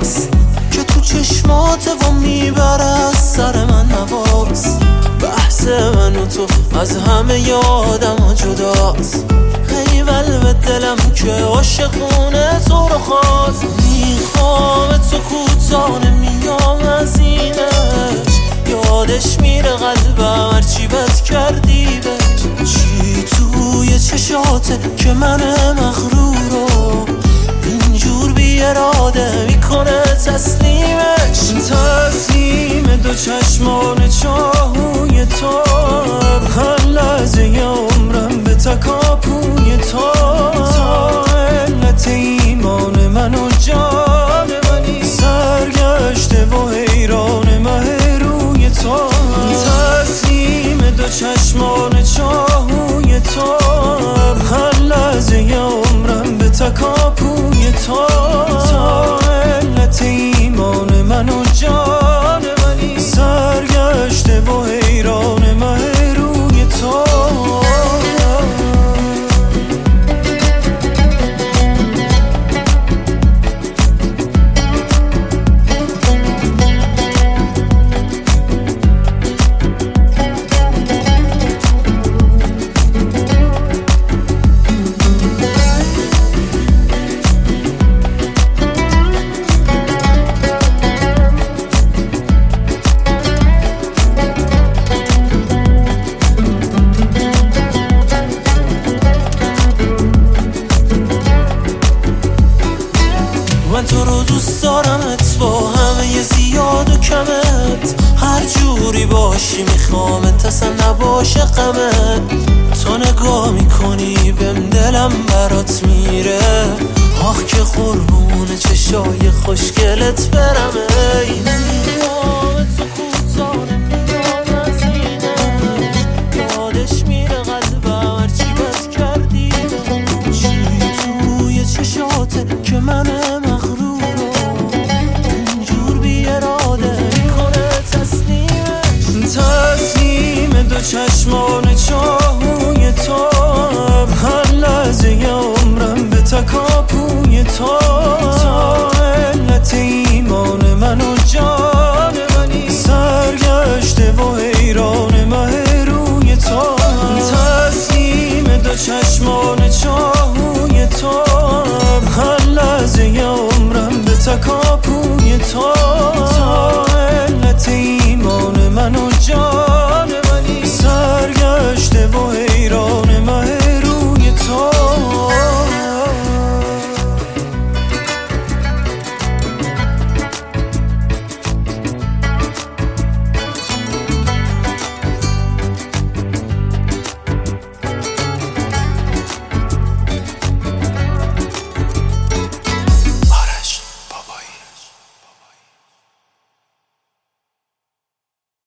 هواست که تو چشمات و میبره از سر من نواز. بحث من و تو از همه یادم جداست. ایول به دلم که عاشقونه تو رو خواست. میخوام تو کوتاه نمیام از اینش، یادش میره قلبم هرچی بد کردی بهش. چی توی چشاته که من مغرورو اینجور بی اراده میکنه تسلیمش. تسلیم دو چشمان چاهوی تو، هر لحظه عمرم به تکاپوی تو. علت ایمان من و جان منی، سرگشته و حیران مه روی تو. تسلیم دو چشمان چاهوی تو، هر لحظه عمرم به تکاپوی تو. علت ایمان من و جان منی، سرگشته و حیران مه روی تو. من تو رو دوست دارمت با همه زیاد و کمت، هر جوری باشی میخوامت اصلا نباشه غمت. تو نگاه میکنی بهم دلم برات میره، آخ که قربون چشای خوشگلت برم. ای